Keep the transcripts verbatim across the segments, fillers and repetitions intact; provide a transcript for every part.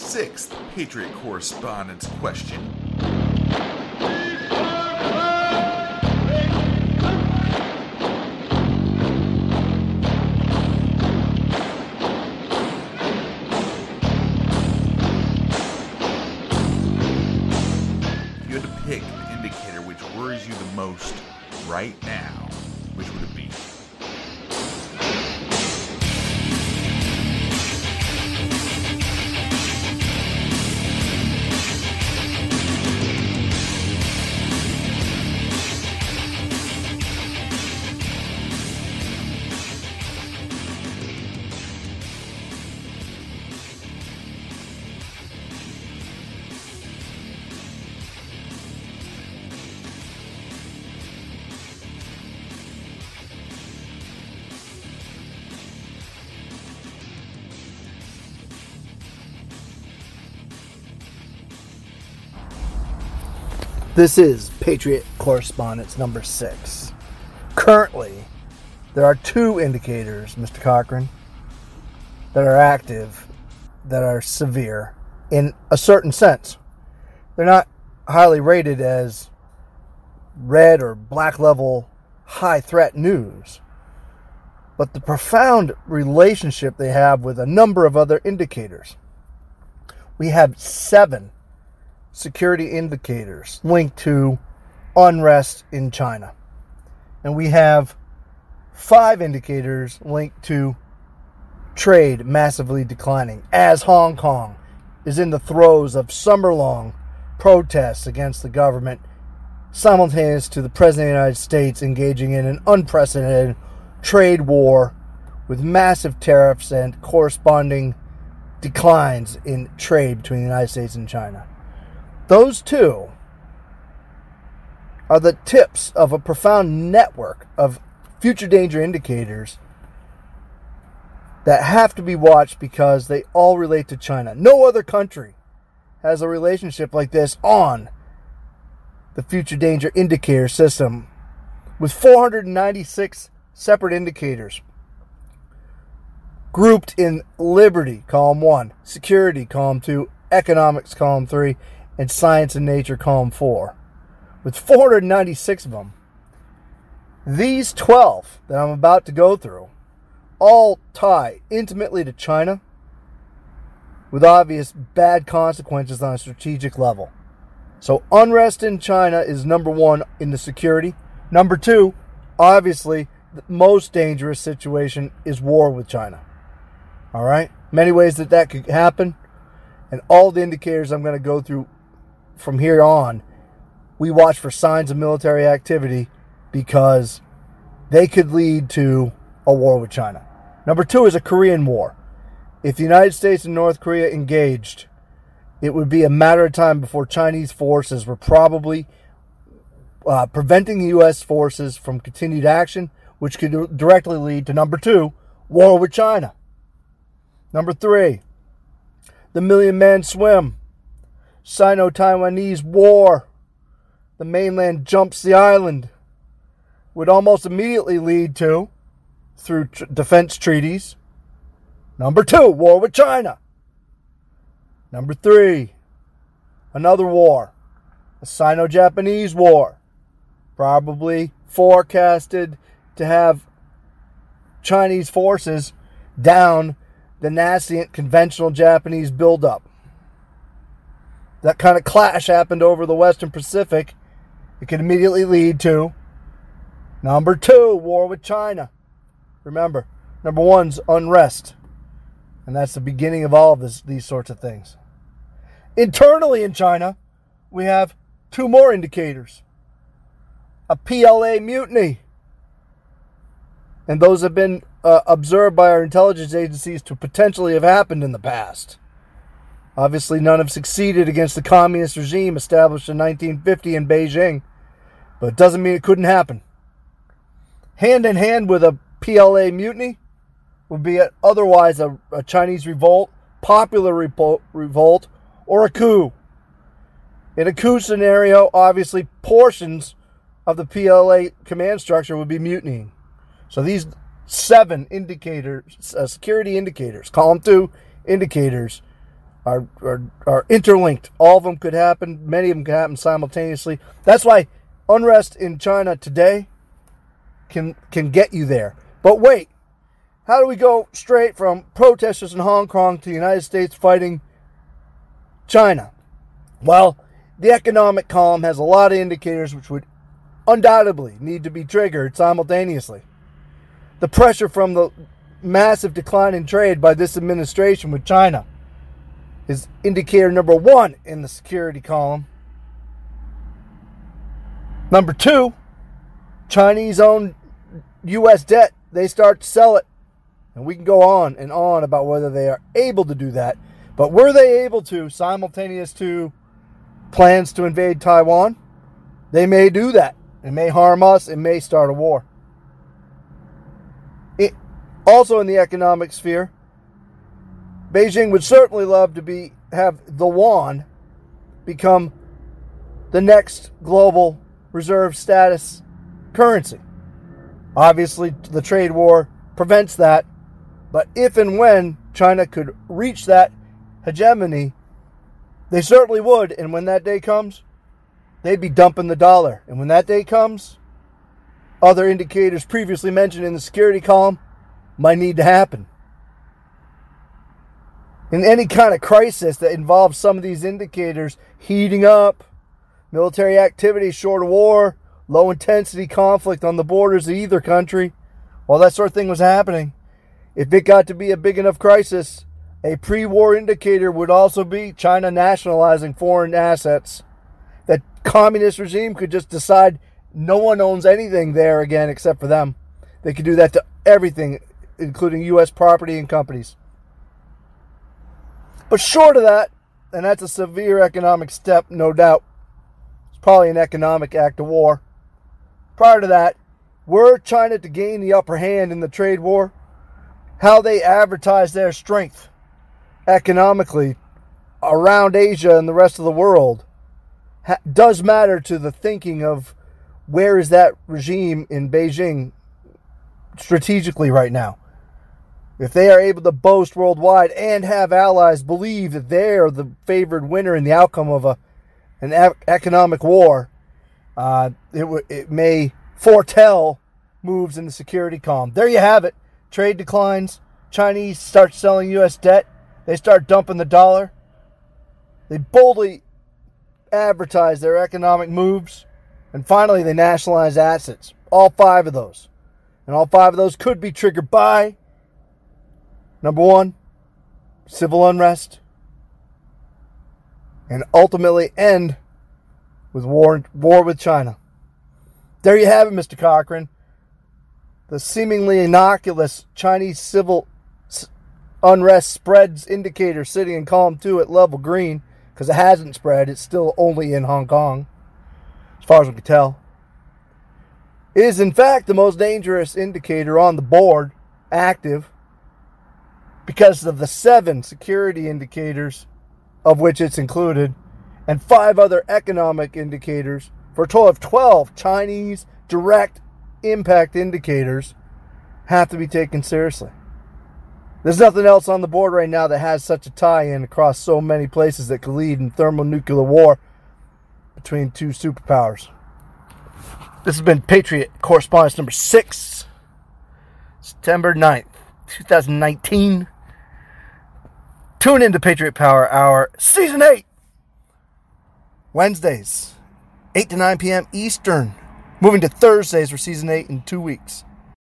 sixth Patriot Correspondence question. If you had to pick an indicator which worries you the most right now, which would it be? This is Patriot Correspondence number six. Currently, there are two indicators, Mister Cochran, that are active, that are severe in a certain sense. They're not highly rated as red or black level high threat news, but the profound relationship they have with a number of other indicators. We have seven security indicators linked to unrest in China. And we have five indicators linked to trade massively declining as Hong Kong is in the throes of summer-long protests against the government, simultaneous to the President of the United States engaging in an unprecedented trade war with massive tariffs and corresponding declines in trade between the United States and China. Those two are the tips of a profound network of future danger indicators that have to be watched because they all relate to China. No other country has a relationship like this on the future danger indicator system with four hundred ninety-six separate indicators grouped in liberty, column one, security, column two, economics, column three, and science and nature, column four. With four hundred ninety-six of them, these twelve that I'm about to go through all tie intimately to China with obvious bad consequences on a strategic level. So unrest in China is number one in the security. Number two, obviously, the most dangerous situation is war with China. All right? Many ways that that could happen. And all the indicators I'm going to go through from here on, we watch for signs of military activity because they could lead to a war with China. Number two is a Korean War. If the United States and North Korea engaged, it would be a matter of time before Chinese forces were probably uh, preventing the U S forces from continued action, which could directly lead to, number two, war with China. Number three, the Million Man Swim. Sino-Taiwanese war. The mainland jumps the island. Would almost immediately lead to, through tr- defense treaties, number two, war with China. Number three, another war. A Sino-Japanese war. Probably forecasted to have Chinese forces down the nascent conventional Japanese buildup. That kind of clash happened over the Western Pacific. It could immediately lead to number two, war with China. Remember, number one's unrest. And that's the beginning of all of this, these sorts of things. Internally in China, we have two more indicators. A P L A mutiny. And those have been uh, observed by our intelligence agencies to potentially have happened in the past. Obviously, none have succeeded against the communist regime established in nineteen fifty in Beijing, but it doesn't mean it couldn't happen. Hand in hand with a P L A mutiny would be a, otherwise a, a Chinese revolt, popular repo, revolt, or a coup. In a coup scenario, obviously, portions of the P L A command structure would be mutinying. So these seven indicators, uh, security indicators, column two indicators, are, are, are interlinked. All of them could happen. Many of them could happen simultaneously. That's why unrest in China today can can get you there. But wait, how do we go straight from protesters in Hong Kong to the United States fighting China? Well, the economic column has a lot of indicators which would undoubtedly need to be triggered simultaneously. The pressure from the massive decline in trade by this administration with China is indicator number one in the security column. Number two, Chinese-owned U S debt. They start to sell it. And we can go on and on about whether they are able to do that. But were they able to, simultaneous to plans to invade Taiwan? They may do that. It may harm us. It may start a war. It, also in the economic sphere, Beijing would certainly love to be have the yuan become the next global reserve status currency. Obviously, the trade war prevents that. But if and when China could reach that hegemony, they certainly would. And when that day comes, they'd be dumping the dollar. And when that day comes, other indicators previously mentioned in the security column might need to happen. In any kind of crisis that involves some of these indicators heating up, military activity short of war, low intensity conflict on the borders of either country, while that sort of thing was happening, if it got to be a big enough crisis, a pre-war indicator would also be China nationalizing foreign assets. That communist regime could just decide no one owns anything there again except for them. They could do that to everything, including U S property and companies. But short of that, and that's a severe economic step, no doubt, it's probably an economic act of war. Prior to that, were China to gain the upper hand in the trade war, how they advertise their strength economically around Asia and the rest of the world ha- does matter to the thinking of where is that regime in Beijing strategically right now. If they are able to boast worldwide and have allies believe that they are the favored winner in the outcome of a an e- economic war, uh, it, w- it may foretell moves in the security column. There you have it. Trade declines. Chinese start selling U S debt. They start dumping the dollar. They boldly advertise their economic moves. And finally, they nationalize assets. All five of those. And all five of those could be triggered by, number one, civil unrest. And ultimately end with war, war with China. There you have it, Mister Cochran. The seemingly innocuous Chinese civil unrest spreads indicator sitting in column two at level green, because it hasn't spread. It's still only in Hong Kong, as far as we can tell. It is, in fact, the most dangerous indicator on the board, active, because of the seven security indicators of which it's included, and five other economic indicators, for a total of twelve Chinese direct impact indicators have to be taken seriously. There's nothing else on the board right now that has such a tie-in across so many places that could lead in thermonuclear war between two superpowers. This has been Patriot Correspondence number six, September ninth, twenty nineteen. Tune in to Patriot Power Hour Season eight, Wednesdays, eight to nine p.m. Eastern. Moving to Thursdays for Season eight in two weeks.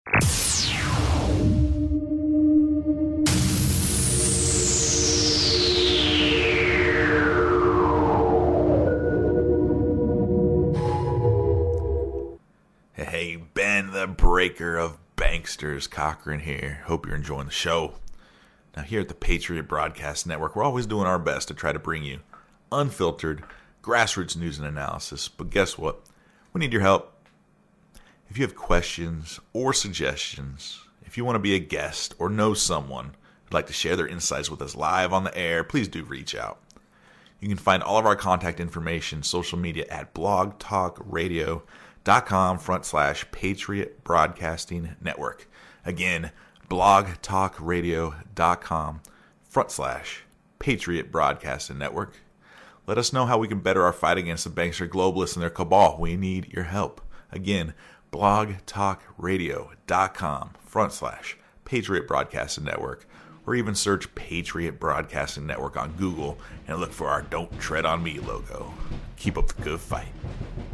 Hey, Ben, the breaker of banksters, Cochran here. Hope you're enjoying the show. Now, here at the Patriot Broadcast Network, we're always doing our best to try to bring you unfiltered, grassroots news and analysis. But guess what? We need your help. If you have questions or suggestions, if you want to be a guest or know someone who'd like to share their insights with us live on the air, please do reach out. You can find all of our contact information, social media at blogtalkradio.com front slash Patriot Broadcasting Network. Again, blogtalkradio.com front slash Patriot Broadcasting Network. Let us know how we can better our fight against the bankster globalists and their cabal. We need your help. Again, blogtalkradio.com front slash Patriot Broadcasting Network, or even search Patriot Broadcasting Network on Google and look for our Don't Tread on Me logo. Keep up the good fight.